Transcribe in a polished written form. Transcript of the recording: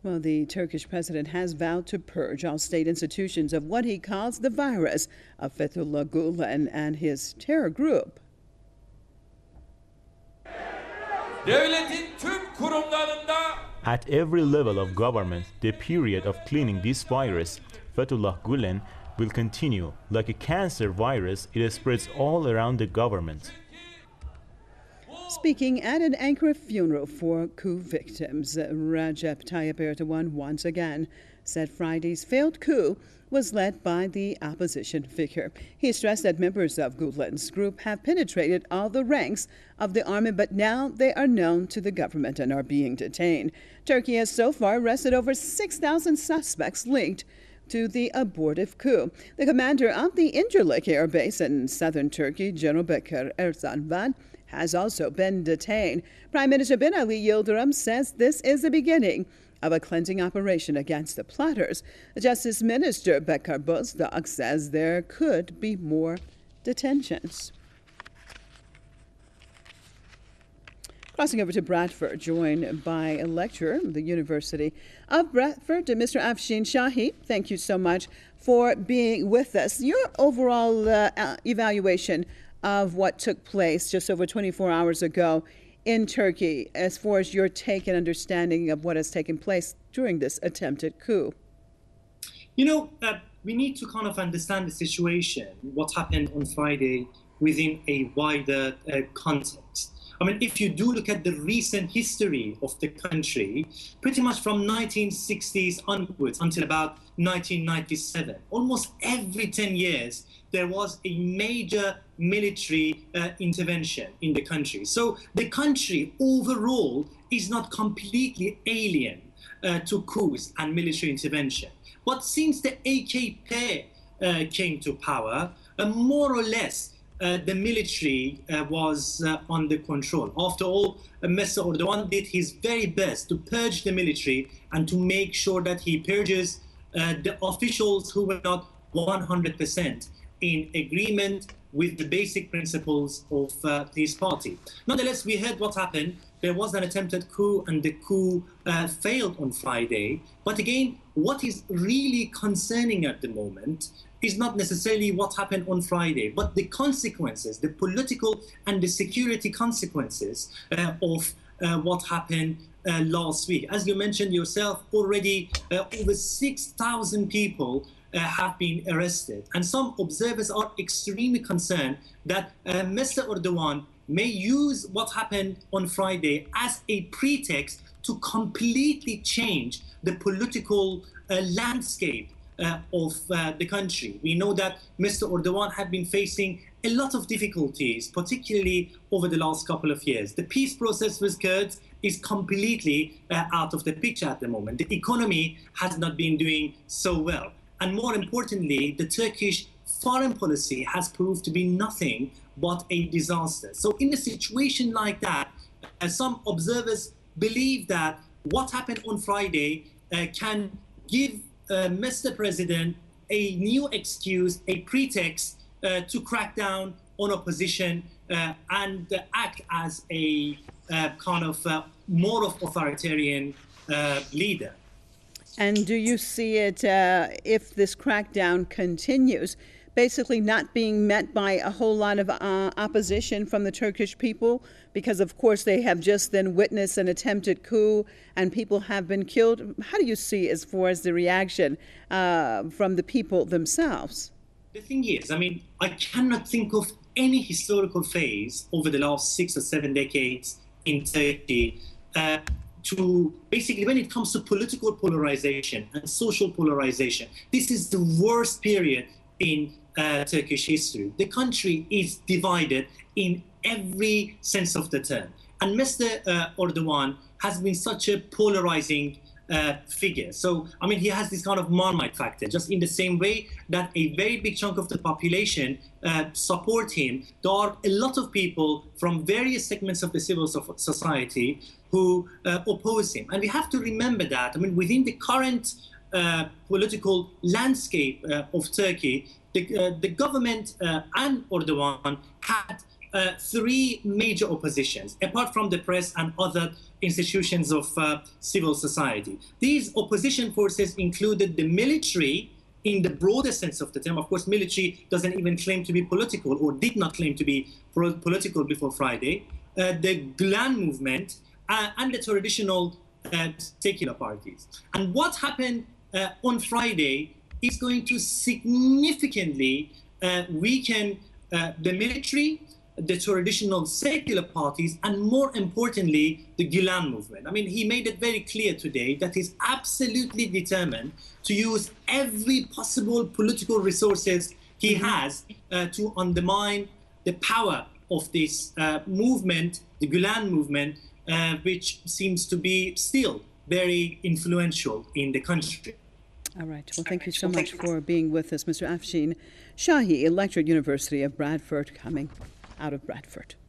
Well, the Turkish president has vowed to purge all state institutions of what he calls the virus of Fethullah Gulen and his terror group. At every level of government, the period of cleaning this virus, Fethullah Gulen, will continue. Like a cancer virus, it spreads all around the government. Speaking at an Ankara funeral for coup victims, Recep Tayyip Erdogan once again said Friday's failed coup was led by the opposition figure. He stressed that members of Gulen's group have penetrated all the ranks of the army, but now they are known to the government and are being detained. Turkey has so far arrested over 6,000 suspects linked to the abortive coup. The commander of the Incirlik Air Base in southern Turkey, General Bekir Erzanvan, has also been detained. Prime Minister Binali Yildirim says this is the beginning of a cleansing operation against the plotters. Justice Minister Bekir Bozdağ says there could be more detentions. Crossing over to Bradford, joined by a lecturer at the University of Bradford, Mr. Afshin Shahi. Thank you so much for being with us. Your overall evaluation of what took place just over 24 hours ago in Turkey, as far as your take and understanding of what has taken place during this attempted coup? We need to kind of understand the situation, what happened on Friday, within a wider context. I mean, if you do look at the recent history of the country, pretty much from 1960s onwards until about 1997, almost every 10 years, there was a major military intervention in the country. So the country overall is not completely alien to coups and military intervention. But since the AKP came to power, more or less, the military was under control. After all, Mr. Erdogan did his very best to purge the military and to make sure that he purges the officials who were not 100% in agreement with the basic principles of his party. Nonetheless, we heard what happened. There was an attempted coup, and the coup failed on Friday. But again, what is really concerning at the moment is not necessarily what happened on Friday, but the consequences, the political and the security consequences of what happened last week. As you mentioned yourself, already over 6,000 people have been arrested. And some observers are extremely concerned that Mr. Erdogan may use what happened on Friday as a pretext to completely change the political landscape of the country. We know that Mr. Erdogan had been facing a lot of difficulties, particularly over the last couple of years. The peace process with Kurds is completely out of the picture at the moment. The economy has not been doing so well. And more importantly, the Turkish foreign policy has proved to be nothing but a disaster. So in a situation like that, some observers believe that what happened on Friday can give Mr. President a new excuse, a pretext to crack down on opposition and act as a kind of more of authoritarian leader. And do you see it, if this crackdown continues, basically not being met by a whole lot of opposition from the Turkish people? Because, of course, they have just then witnessed an attempted coup and people have been killed. How do you see as far as the reaction from the people themselves? The thing is, I cannot think of any historical phase over the last 6 or 7 decades in Turkey to basically, when it comes to political polarization and social polarization, this is the worst period in Turkish history. The country is divided in every sense of the term. And Mr. Erdogan has been such a polarizing figure. So, he has this kind of Marmite factor, just in the same way that a very big chunk of the population support him. There are a lot of people from various segments of the civil society who oppose him. And we have to remember that, within the current political landscape of Turkey, the government and Erdogan had three major oppositions, apart from the press and other institutions of civil society. These opposition forces included the military in the broader sense of the term. Of course, military doesn't even claim to be political, or did not claim to be political before Friday. The Gulen movement and the traditional secular parties. And what happened on Friday is going to significantly weaken the military, the traditional secular parties, and more importantly, the Gulen movement. I mean, he made it very clear today that he's absolutely determined to use every possible political resources he has to undermine the power of this movement, the Gulen movement, which seems to be still very influential in the country. All right. Well, thank you so much for being with us, Mr. Afshin Shahi, lecturer at University of Bradford, coming out of Bradford.